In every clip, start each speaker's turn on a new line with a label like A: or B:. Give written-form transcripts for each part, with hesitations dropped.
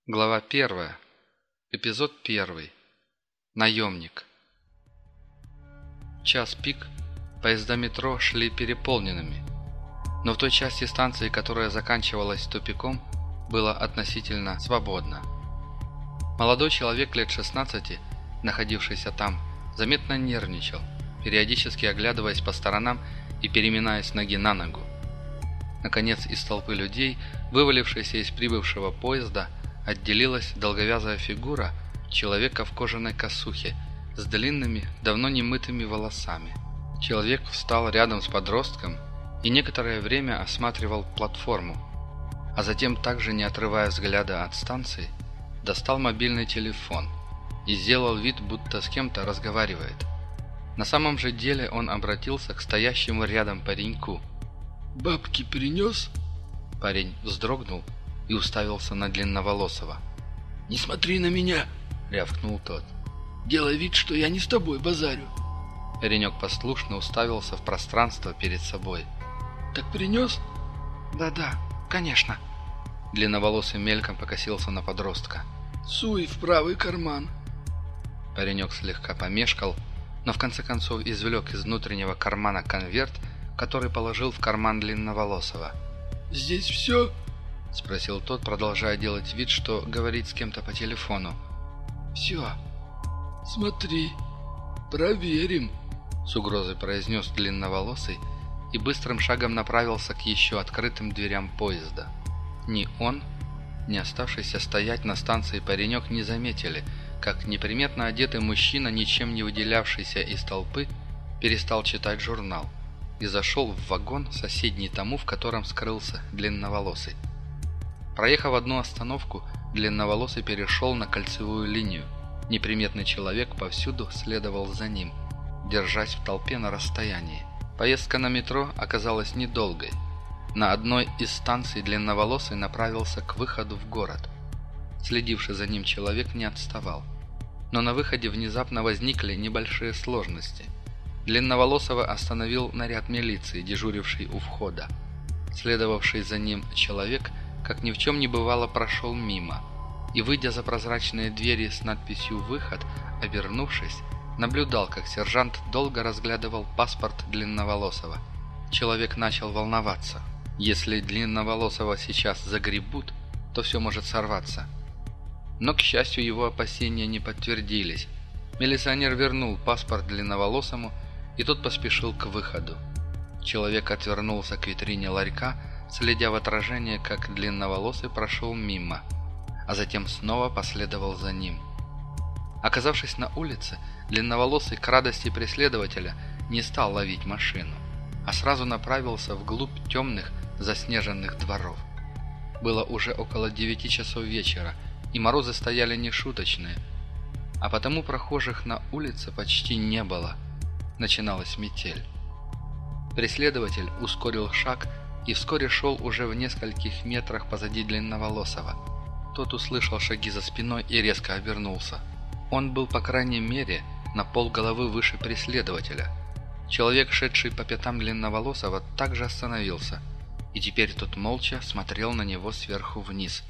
A: Глава 1. Эпизод 1. Наемник. В час пик поезда метро шли переполненными, но в той части станции, которая заканчивалась тупиком, было относительно свободно. Молодой человек лет 16, находившийся там, заметно нервничал, периодически оглядываясь по сторонам и переминаясь с ноги на ногу. Наконец, из толпы людей, вывалившейся из прибывшего поезда, отделилась долговязая фигура человека в кожаной косухе с длинными, давно немытыми волосами. Человек встал рядом с подростком и некоторое время осматривал платформу, а затем, также не отрывая взгляда от станции, достал мобильный телефон и сделал вид, будто с кем-то разговаривает. На самом же деле он обратился к стоящему рядом пареньку.
B: «Бабки принес?»
A: Парень вздрогнул и уставился на длинноволосого.
B: «Не смотри на меня!»
A: — рявкнул тот.
B: «Делай вид, что я не с тобой базарю!»
A: Паренек послушно уставился в пространство перед собой.
B: «Так принес?»
C: «Да-да, конечно!»
A: Длинноволосый мельком покосился на подростка.
B: «Суй в правый карман!»
A: Паренек слегка помешкал, но в конце концов извлек из внутреннего кармана конверт, который положил в карман длинноволосого.
B: «Здесь все?»
A: — спросил тот, продолжая делать вид, что говорит с кем-то по телефону.
B: «Все. Смотри, проверим»,
A: — с угрозой произнес длинноволосый и быстрым шагом направился к еще открытым дверям поезда. Ни он, ни оставшийся стоять на станции паренек не заметили, как неприметно одетый мужчина, ничем не выделявшийся из толпы, перестал читать журнал и зашел в вагон, соседний тому, в котором скрылся длинноволосый. Проехав одну остановку, длинноволосый перешел на кольцевую линию. Неприметный человек повсюду следовал за ним, держась в толпе на расстоянии. Поездка на метро оказалась недолгой. На одной из станций длинноволосый направился к выходу в город. Следивший за ним человек не отставал. Но на выходе внезапно возникли небольшие сложности. Длинноволосого остановил наряд милиции, дежуривший у входа. Следовавший за ним человек, как ни в чем не бывало, прошел мимо и, выйдя за прозрачные двери с надписью «Выход», обернувшись, наблюдал, как сержант долго разглядывал паспорт длинноволосого. Человек начал волноваться. Если длинноволосого сейчас загребут, то все может сорваться. Но, к счастью, его опасения не подтвердились. Милиционер вернул паспорт длинноволосому, и тот поспешил к выходу. Человек отвернулся к витрине ларька, следя в отражение, как длинноволосый прошел мимо, а затем снова последовал за ним. Оказавшись на улице, длинноволосый к радости преследователя не стал ловить машину, а сразу направился вглубь темных заснеженных дворов. Было уже около 9 часов вечера, и морозы стояли нешуточные, а потому прохожих на улице почти не было. Начиналась метель. Преследователь ускорил шаг и вскоре шел уже в нескольких метрах позади длинноволосого. Тот услышал шаги за спиной и резко обернулся. Он был, по крайней мере, на полголовы выше преследователя. Человек, шедший по пятам длинноволосого, также остановился, и теперь тот молча смотрел на него сверху вниз.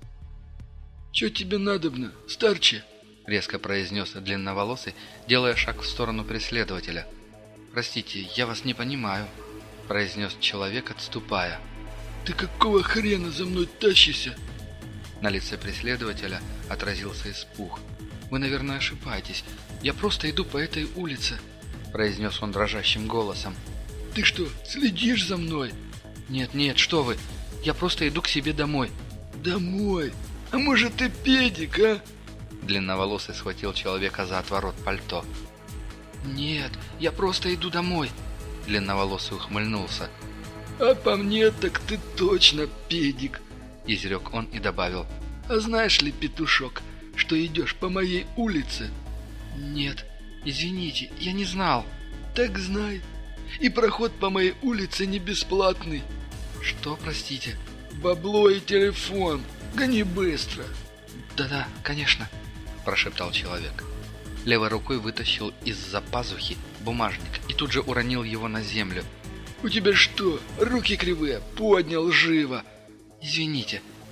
B: «Чё тебе надобно, старче?»
A: — резко произнес длинноволосый, делая шаг в сторону преследователя. «Простите, я вас не понимаю», — произнес человек, отступая.
B: «Ты какого хрена за мной тащишься?»
A: На лице преследователя отразился испуг. «Вы, наверное, ошибаетесь. Я просто иду по этой улице», — произнес он дрожащим голосом.
B: «Ты что, следишь за мной?»
A: «Нет, что вы. Я просто иду к себе домой».
B: «Домой? А может, ты педик, а?»
A: Длинноволосый схватил человека за отворот пальто.
C: «Нет, я просто иду домой»,
A: — длинноволосый ухмыльнулся.
B: «А по мне так ты точно педик»,
A: — изрек он и добавил.
B: «А знаешь ли, петушок, что идешь по моей улице?»
C: «Нет, извините, я не знал».
B: «Так знай, и проход по моей улице не бесплатный».
C: «Что, простите?»
B: «Бабло и телефон, гони быстро».
C: «Да-да, конечно»,
A: — прошептал человек. Левой рукой вытащил из-за пазухи бумажник и тут же уронил его на землю.
B: «У тебя что, руки кривые? Поднял живо!»
C: «Извините».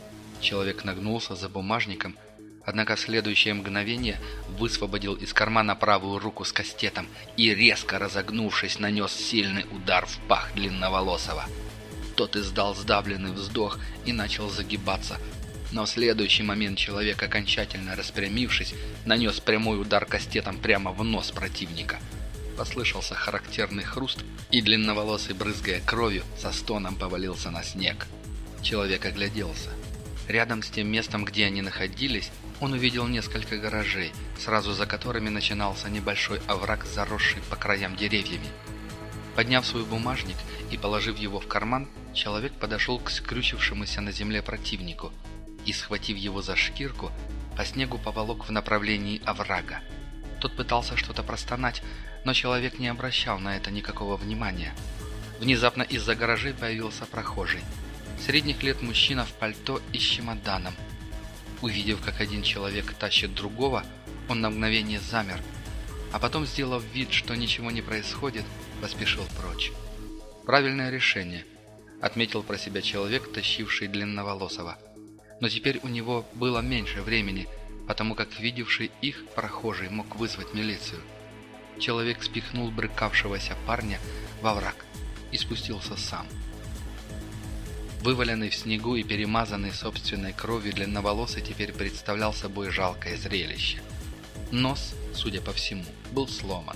A: Человек нагнулся за бумажником, однако в следующее мгновение высвободил из кармана правую руку с кастетом и, резко разогнувшись, нанес сильный удар в пах Длинноволосого. Тот издал сдавленный вздох и начал загибаться, но в следующий момент человек, окончательно распрямившись, нанес прямой удар кастетом прямо в нос противника. Послышался характерный хруст, и Длинноволосый, брызгая кровью, со стоном повалился на снег. Человек огляделся. Рядом с тем местом, где они находились, он увидел несколько гаражей, сразу за которыми начинался небольшой овраг, заросший по краям деревьями. Подняв свой бумажник и положив его в карман, человек подошел к скрючившемуся на земле противнику и, схватив его за шкирку, по снегу поволок в направлении оврага. Тот пытался что-то простонать, но человек не обращал на это никакого внимания. Внезапно из-за гаражей появился прохожий. Средних лет мужчина в пальто и с чемоданом. Увидев, как один человек тащит другого, он на мгновение замер, а потом, сделав вид, что ничего не происходит, поспешил прочь. «Правильное решение», — отметил про себя человек, тащивший Длинноволосого. Но теперь у него было меньше времени, потому как видевший их прохожий мог вызвать милицию. Человек спихнул брыкавшегося парня во враг и спустился сам. Вываленный в снегу и перемазанный собственной кровью Длинноволосый теперь представлял собой жалкое зрелище. Нос, судя по всему, был сломан.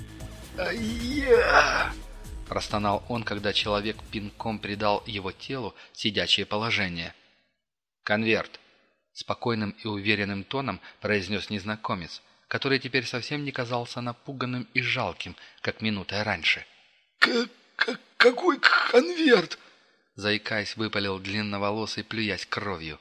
B: «Ай-я!»
A: – простонал он, когда человек пинком придал его телу сидячее положение. «Конверт!» – спокойным и уверенным тоном произнес незнакомец, который теперь совсем не казался напуганным и жалким, как минутой раньше.
B: «Какой конверт?»
A: – заикаясь, выпалил Длинноволосый, плюясь кровью.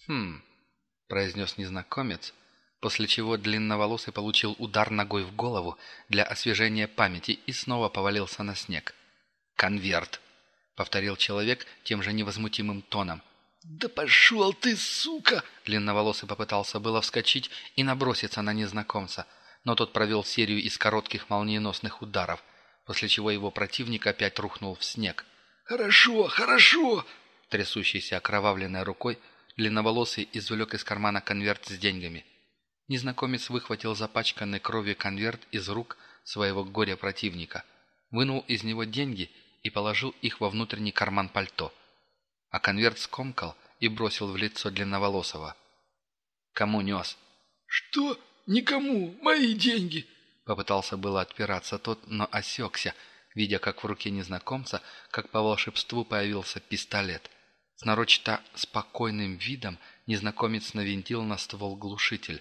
A: – произнес незнакомец, после чего Длинноволосый получил удар ногой в голову для освежения памяти и снова повалился на снег. «Конверт!» — повторил человек тем же невозмутимым тоном.
B: «Да пошел ты, сука!»
A: Длинноволосый попытался было вскочить и наброситься на незнакомца, но тот провел серию из коротких молниеносных ударов, после чего его противник опять рухнул в снег.
B: «Хорошо, хорошо!»
A: Трясущейся окровавленной рукой Длинноволосый извлек из кармана конверт с деньгами. Незнакомец выхватил запачканный кровью конверт из рук своего горя-противника, вынул из него деньги и положил их во внутренний карман пальто. А конверт скомкал и бросил в лицо Длинноволосого. «Кому нес?»
B: «Что? Никому! Мои деньги!»
A: Попытался было отпираться тот, но осекся, видя, как в руке незнакомца, как по волшебству, появился пистолет. С нарочито спокойным видом незнакомец навинтил на ствол глушитель.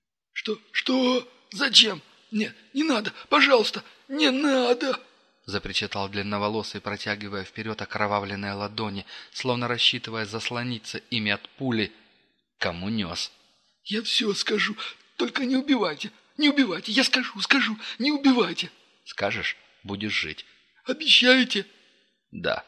B: «Что? Зачем? Нет, не надо! Пожалуйста, не надо!»
A: Запричитал Длинноволосый, протягивая вперед окровавленные ладони, словно рассчитывая заслониться ими от пули. «Кому нес?»
B: «Я все скажу, только не убивайте! Не убивайте! Я скажу! Не убивайте!»
A: «Скажешь, будешь жить».
B: «Обещаете?»
A: «Да».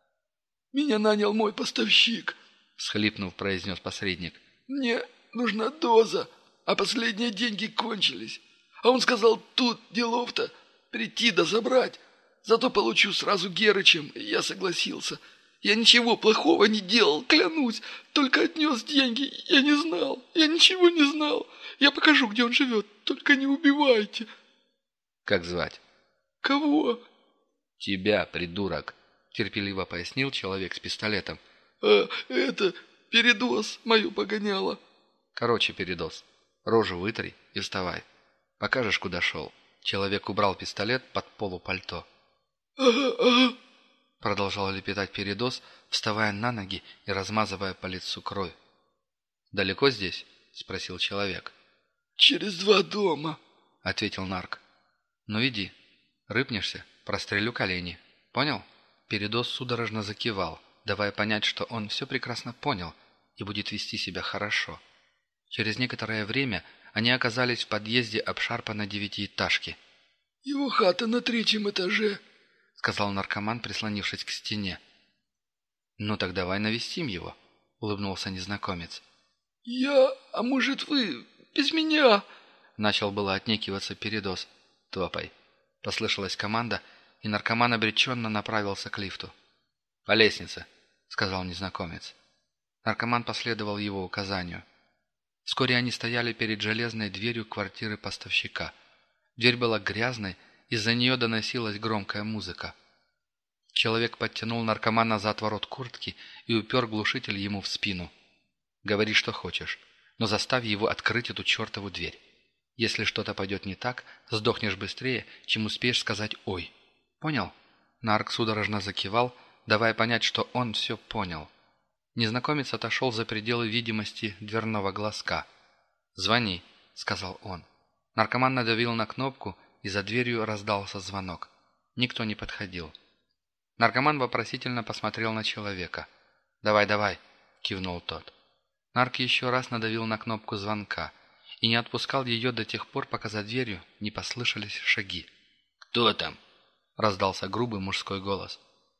B: «Меня нанял мой поставщик», —
A: всхлипнув, произнес посредник.
B: «Мне нужна доза, а последние деньги кончились. А он сказал, тут делов-то, прийти да забрать. Зато получу сразу Герычем». Я согласился. Я ничего плохого не делал, клянусь. Только отнес деньги. Я не знал. Я ничего не знал. Я покажу, где он живет. Только не убивайте.
A: «Как звать?»
B: «Кого?»
A: «Тебя, придурок», — терпеливо пояснил человек с пистолетом.
B: Это передоз мою погоняло».
A: «Короче, передоз. Рожу вытри и вставай. Покажешь, куда шел». Человек убрал пистолет под полу пальто.
B: «Ага»,
A: — продолжал лепетать передоз, вставая на ноги и размазывая по лицу кровь. «Далеко здесь?» — спросил человек.
B: «Через 2 дома»,
A: — ответил нарк. «Ну иди. Рыпнешься, прострелю колени. Понял?» Передоз судорожно закивал, давая понять, что он все прекрасно понял и будет вести себя хорошо. Через некоторое время они оказались в подъезде обшарпанной 9-этажки.
B: «Его хата на 3-м этаже»,
A: — сказал наркоман, прислонившись к стене. «Ну так давай навестим его», — улыбнулся незнакомец.
B: А может вы без меня?»
A: — начал было отнекиваться передоз. «Топай», — послышалась команда, и наркоман обреченно направился к лифту. «По лестнице», — сказал незнакомец. Наркоман последовал его указанию. Вскоре они стояли перед железной дверью квартиры поставщика. Дверь была грязной, из-за нее доносилась громкая музыка. Человек подтянул наркомана за отворот куртки и упер глушитель ему в спину. «Говори, что хочешь, но заставь его открыть эту чертову дверь. Если что-то пойдет не так, сдохнешь быстрее, чем успеешь сказать «ой». Понял?» Нарк судорожно закивал, давая понять, что он все понял. Незнакомец отошел за пределы видимости дверного глазка. «Звони», — сказал он. Наркоман надавил на кнопку, и за дверью раздался звонок. Никто не подходил. Наркоман вопросительно посмотрел на человека. «Давай, давай», — кивнул тот. Нарк еще раз надавил на кнопку звонка и не отпускал ее до тех пор, пока за дверью не послышались шаги.
B: «Кто там?»
A: — раздался грубый мужской голос.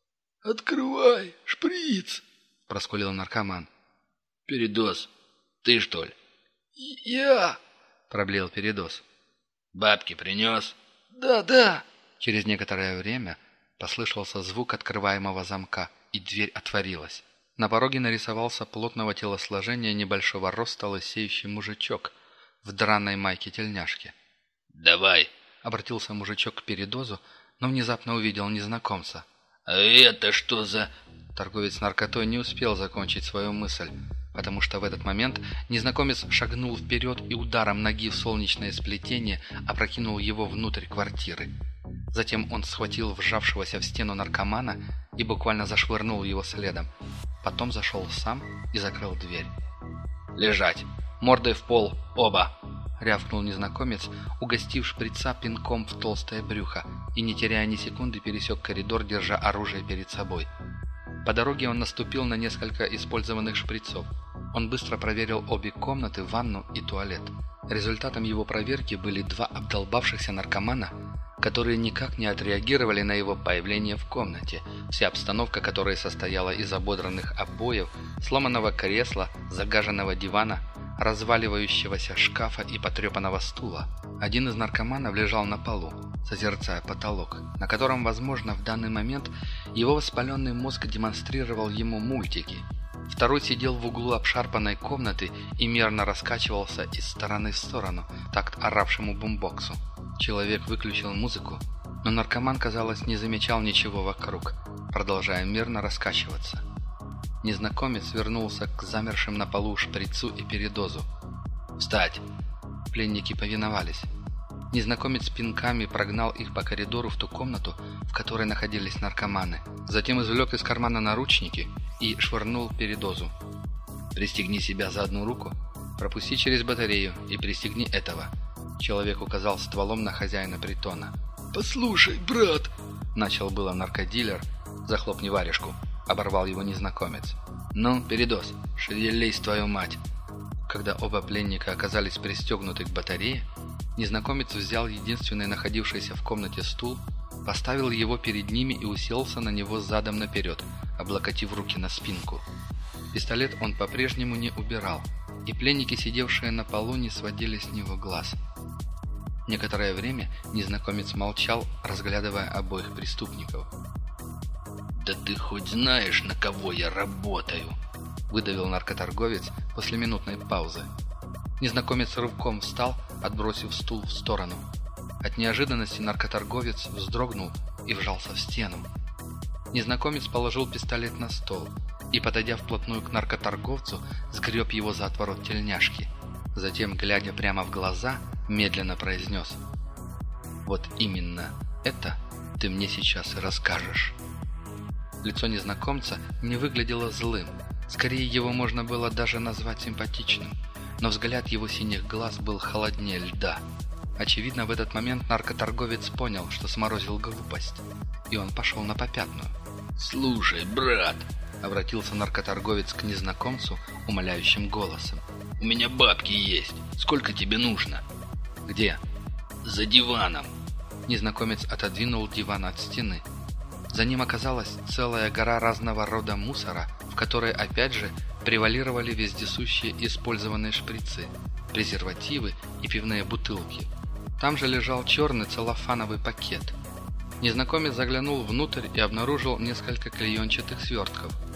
B: «Открывай, шприц!»
A: — проскулил наркоман.
B: «Передоз, ты что ли?»
C: «Я!»
A: — проблеял Передоз.
B: «Бабки принес?»
C: «Да».
A: Через некоторое время послышался звук открываемого замка, и дверь отворилась. На пороге нарисовался плотного телосложения небольшого роста лысеющий мужичок в драной майке-тельняшке.
B: «Давай!»
A: — обратился мужичок к Передозу, но внезапно увидел незнакомца.
B: «А это что за...»
A: Торговец наркотой не успел закончить свою мысль, потому что в этот момент незнакомец шагнул вперед и ударом ноги в солнечное сплетение опрокинул его внутрь квартиры. Затем он схватил вжавшегося в стену наркомана и буквально зашвырнул его следом. Потом зашел сам и закрыл дверь. «Лежать! Мордой в пол! Оба!» — рявкнул незнакомец, угостив шприца пинком в толстое брюхо, и, не теряя ни секунды, пересек коридор, держа оружие перед собой. По дороге он наступил на несколько использованных шприцов. Он быстро проверил обе комнаты, ванну и туалет. Результатом его проверки были 2 обдолбавшихся наркомана, которые никак не отреагировали на его появление в комнате, вся обстановка которой состояла из ободранных обоев, сломанного кресла, загаженного дивана, разваливающегося шкафа и потрепанного стула. Один из наркоманов лежал на полу, созерцая потолок, на котором, возможно, в данный момент его воспаленный мозг демонстрировал ему мультики. Второй сидел в углу обшарпанной комнаты и мерно раскачивался из стороны в сторону, такт оравшему бумбоксу. Человек выключил музыку, но наркоман, казалось, не замечал ничего вокруг, продолжая мерно раскачиваться. Незнакомец вернулся к замершим на полу шприцу и Передозу. «Встать!» Пленники повиновались. Незнакомец пинками прогнал их по коридору в ту комнату, в которой находились наркоманы. Затем извлек из кармана наручники и швырнул Передозу. «Пристегни себя за одну руку, пропусти через батарею и пристегни этого». Человек указал стволом на хозяина притона.
B: «Послушай, брат!»
A: — начал было наркодилер. «Захлопни варежку!» — оборвал его незнакомец. «Ну, Передоз, шевелись, твою мать!» Когда оба пленника оказались пристегнуты к батарее, незнакомец взял единственный находившийся в комнате стул, поставил его перед ними и уселся на него задом наперед, облокотив руки на спинку. Пистолет он по-прежнему не убирал, и пленники, сидевшие на полу, не сводили с него глаз. Некоторое время незнакомец молчал, разглядывая обоих преступников.
B: «Да ты хоть знаешь, на кого я работаю?»
A: — выдавил наркоторговец после минутной паузы. Незнакомец рывком встал, отбросив стул в сторону. От неожиданности наркоторговец вздрогнул и вжался в стену. Незнакомец положил пистолет на стол и, подойдя вплотную к наркоторговцу, сгреб его за отворот тельняшки. Затем, глядя прямо в глаза, медленно произнес: «Вот именно это ты мне сейчас и расскажешь». Лицо незнакомца не выглядело злым, скорее его можно было даже назвать симпатичным, но взгляд его синих глаз был холоднее льда. Очевидно, в этот момент наркоторговец понял, что сморозил глупость, и он пошел на попятную.
B: «Слушай, брат!»
A: — обратился наркоторговец к незнакомцу умоляющим голосом.
B: «У меня бабки есть. Сколько тебе нужно?»
A: «Где?»
B: «За диваном».
A: Незнакомец отодвинул диван от стены. За ним оказалась целая гора разного рода мусора, в которой опять же превалировали вездесущие использованные шприцы, презервативы и пивные бутылки. Там же лежал черный целлофановый пакет. Незнакомец заглянул внутрь и обнаружил несколько клеенчатых свертков.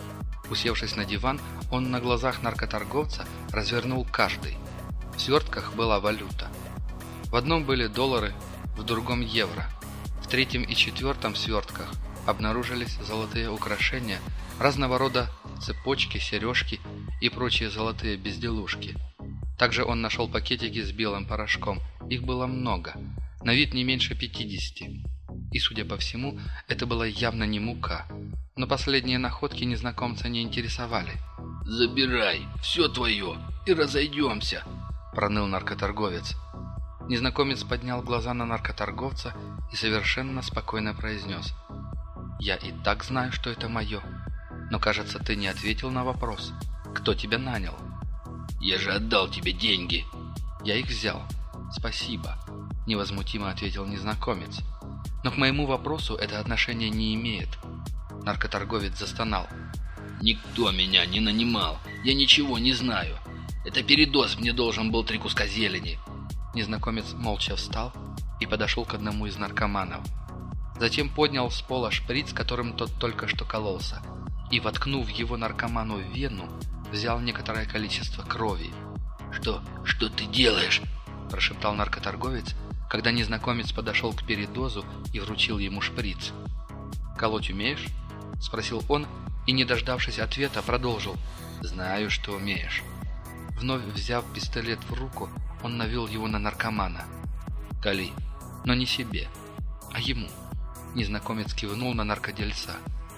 A: Усевшись на диван, он на глазах наркоторговца развернул каждый. В свертках была валюта. В одном были доллары, в другом евро. В третьем и четвертом свертках обнаружились золотые украшения, разного рода цепочки, сережки и прочие золотые безделушки. Также он нашел пакетики с белым порошком. Их было много, на вид не меньше 50. И, судя по всему, это была явно не мука. Но последние находки незнакомца не интересовали.
B: «Забирай, все твое, и разойдемся», –
A: проныл наркоторговец. Незнакомец поднял глаза на наркоторговца и совершенно спокойно произнес: «Я и так знаю, что это мое. Но, кажется, ты не ответил на вопрос. Кто тебя нанял?»
B: «Я же отдал тебе деньги».
A: «Я их взял. Спасибо», – невозмутимо ответил незнакомец. «Но к моему вопросу это отношение не имеет». Наркоторговец застонал.
B: «Никто меня не нанимал. Я ничего не знаю. Это Передоз мне должен был 3 куска зелени».
A: Незнакомец молча встал и подошел к одному из наркоманов. Затем поднял с пола шприц, которым тот только что кололся, и, воткнув его наркоману в вену, взял некоторое количество крови.
B: «Что ты делаешь?»
A: – прошептал наркоторговец, когда незнакомец подошел к Передозу и вручил ему шприц. «Колоть умеешь?» – спросил он, и, не дождавшись ответа, продолжил: «Знаю, что умеешь». Вновь взяв пистолет в руку, он навел его на наркомана. «Кали, но не себе, а ему». Незнакомец кивнул на наркодельца.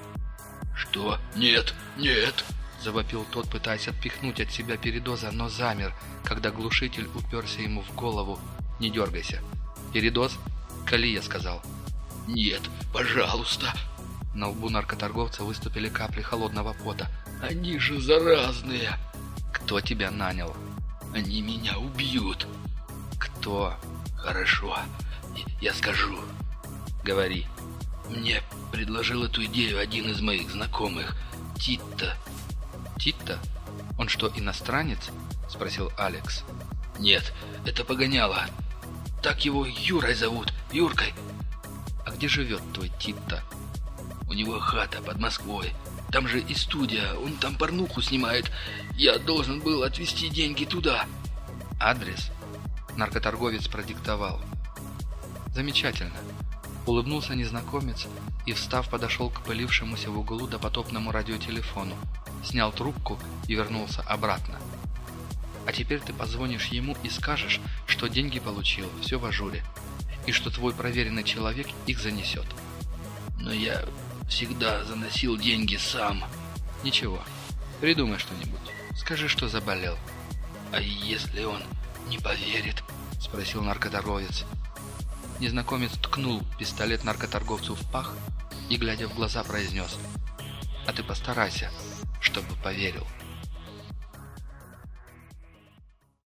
B: «Что? Нет, нет!»
A: – завопил тот, пытаясь отпихнуть от себя Передоза, но замер, когда глушитель уперся ему в голову. «Не дергайся. Передоз, кали, я сказал».
B: «Нет, пожалуйста!»
A: На лбу наркоторговца выступили капли холодного пота.
B: «Они же заразные!»
A: «Кто тебя нанял?»
B: «Они меня убьют!»
A: «Кто?»
B: «Хорошо, я скажу».
A: «Говори».
B: «Мне предложил эту идею один из моих знакомых, Титто».
A: «Титто? Он что, иностранец?» – спросил Алекс.
B: «Нет, это погоняло. Так его Юрой зовут, Юркой».
A: «А где живет твой Титто?»
B: «У него хата под Москвой. Там же и студия, он там порнуху снимает. Я должен был отвезти деньги туда».
A: «Адрес?» Наркоторговец продиктовал. «Замечательно». Улыбнулся незнакомец и, встав, подошел к пылившемуся в углу допотопному радиотелефону, снял трубку и вернулся обратно. «А теперь ты позвонишь ему и скажешь, что деньги получил, все в ажуре, и что твой проверенный человек их занесет».
B: «Но я всегда заносил деньги сам».
A: «Ничего, придумай что-нибудь. Скажи, что заболел».
B: «А если он не поверит?»
A: – спросил наркоторговец. Незнакомец ткнул пистолет наркоторговцу в пах и, глядя в глаза, произнес: «А ты постарайся, чтобы поверил».